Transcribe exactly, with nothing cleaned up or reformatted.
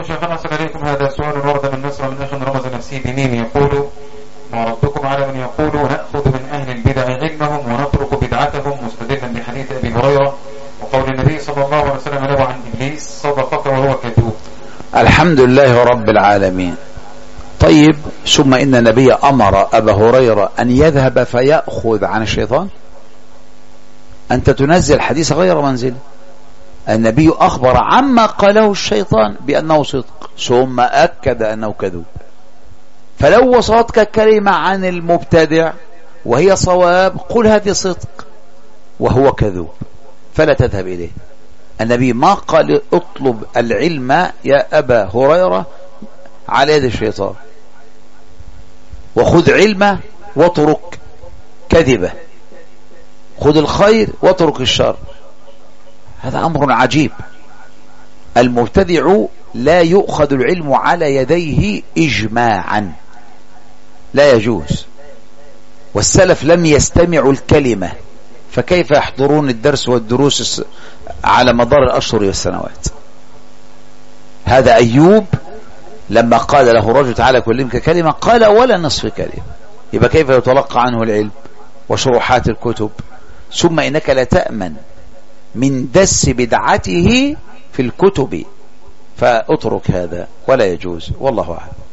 شيخنا أصل إليكم هذا سؤال ورد من مصر من أخ رمز نفسي بميم يقول: ما ردكم على من يقول نأخذ من أهل البدع علمهم ونترك بدعتهم مستدلا بحديث أبي هريرة وقول النبي صلى الله عليه وسلم له عن إبليس: صدقك وهو كذوب؟ الحمد لله رب العالمين. طيب، ثم إن النبي أمر أبا هريرة أن يذهب فيأخذ عن الشيطان؟ أنت تنزل حديث غير منزل. النبي أخبر عما قاله الشيطان بأنه صدق، ثم أكد أنه كذوب. فلو وصلتك كلمة عن المبتدع وهي صواب، قل هذه صدق وهو كذوب، فلا تذهب إليه. النبي ما قال اطلب العلم يا أبا هريرة على يد الشيطان، وخذ علمه واترك كذبه، خذ الخير واترك الشر. هذا أمر عجيب. المبتدع لا يؤخذ العلم على يديه إجماعا، لا يجوز. والسلف لم يستمعوا الكلمة، فكيف يحضرون الدرس والدروس على مدار الأشهر والسنوات؟ هذا أيوب لما قال له رجل تعالى كلمك كلمة قال ولا نصف كلمة، يبقى كيف يتلقى عنه العلم وشروحات الكتب؟ ثم إنك لا تأمن من دس بدعته في الكتب، فأترك هذا ولا يجوز، والله أعلم.